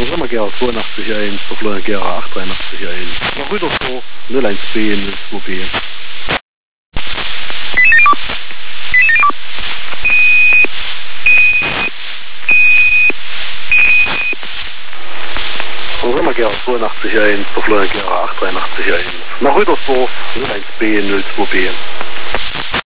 Sommergera 82.1, auf Gera 883.1. Nach Rüdersdorf 01B 02B. Sommergera 82.1, auf Gera 883.1. Nach Rüdersdorf 01B 02B.